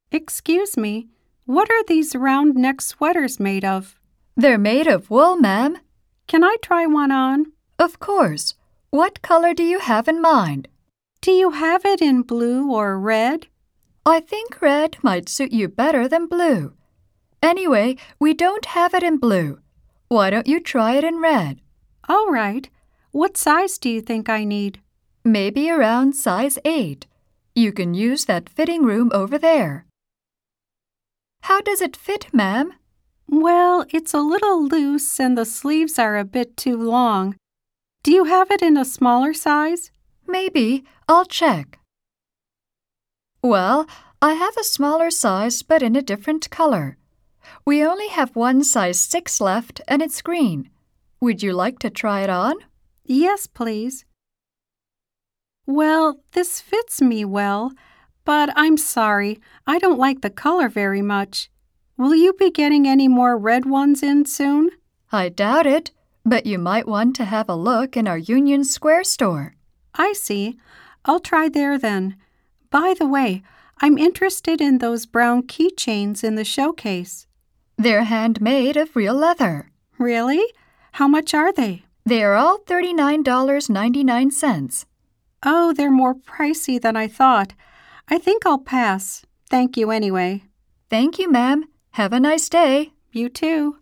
Excuse me, what are these round-neck sweaters made of? They're made of wool, ma'am. Can I try one on? Of course. What color do you have in mind? Do you have it in blue or red? I think red might suit you better than blue. Anyway, we don't have it in blue. Why don't you try it in red? All right. What size do you think I need? Maybe around size 8. You can use that fitting room over there. How does it fit, ma'am? Well, it's a little loose and the sleeves are a bit too long. Do you have it in a smaller size? Maybe. I'll check. Well, I have a smaller size but in a different color. We only have one size 6 left and it's green. Would you like to try it on? Yes, please. Well, this fits me well, but I'm sorry, I don't like the color very much. Will you be getting any more red ones in soon? I doubt it, but you might want to have a look in our Union Square store. I see. I'll try there then. By the way, I'm interested in those brown keychains in the showcase. They're handmade of real leather. Really? How much are they? They are all $39.99. Oh, they're more pricey than I thought. I think I'll pass. Thank you anyway. Thank you, ma'am. Have a nice day. You too.